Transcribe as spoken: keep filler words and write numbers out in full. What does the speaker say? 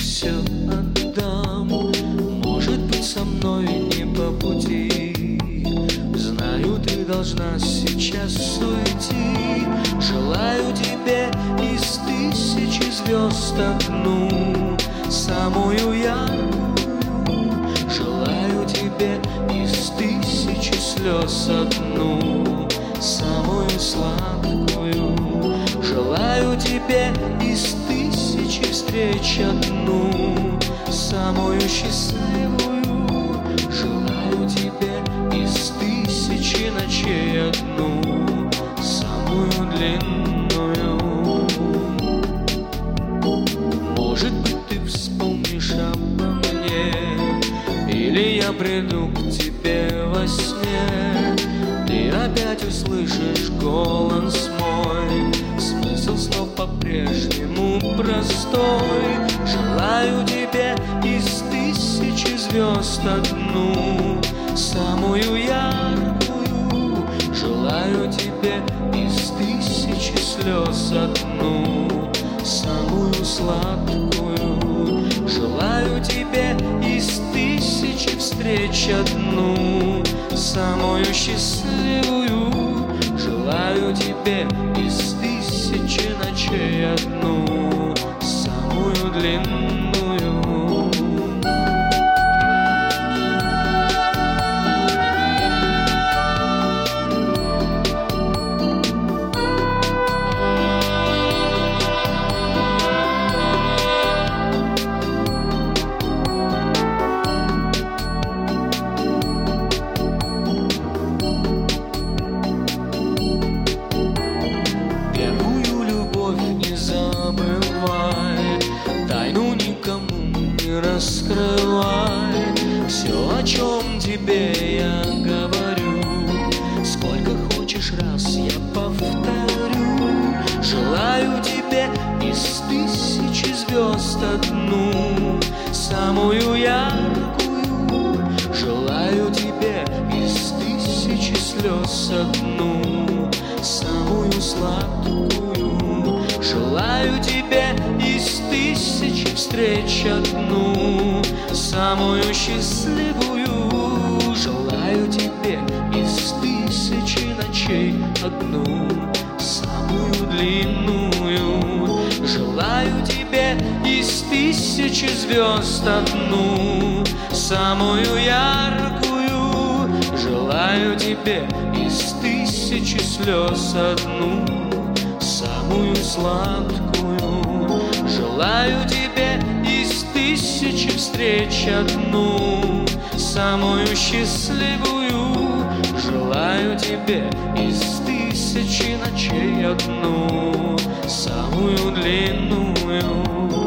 все отдам. Может быть, со мной не по пути. Знаю, ты должна сейчас уйти. Желаю тебе из тысячи звезд одну, самую яркую. Желаю тебе из тысячи слез одну, самую сладкую. Желаю тебе из тысячи встреч одну, самую счастливую. Желаю тебе из тысячи ночей одну, самую длинную. Может быть, ты вспомнишь обо мне, или я приду к тебе во сне. Ты опять услышишь голос мой, смысл слов по-прежнему простой. Желаю тебе из тысячи звезд одну, самую яркую. Желаю тебе из тысячи слез одну, самую сладкую. Желаю тебе из тысячи встреч одну, самую счастливую. Желаю тебе из тысячи ночей одну, самую длинную. Тайну никому не раскрывай. Все, о чем тебе я говорю, сколько хочешь раз я повторю. Желаю тебе из тысячи звезд одну, самую яркую. Желаю тебе из тысячи слез одну, самую сладкую. Желаю тебе из тысячи встреч одну, самую счастливую. Желаю тебе из тысячи ночей одну, самую длинную. Желаю тебе из тысячи звезд одну, самую яркую. Желаю тебе из тысячи слез одну, самую сладкую. Желаю тебе из тысячи встреч одну, самую счастливую. Желаю тебе из тысячи ночей одну, самую длинную.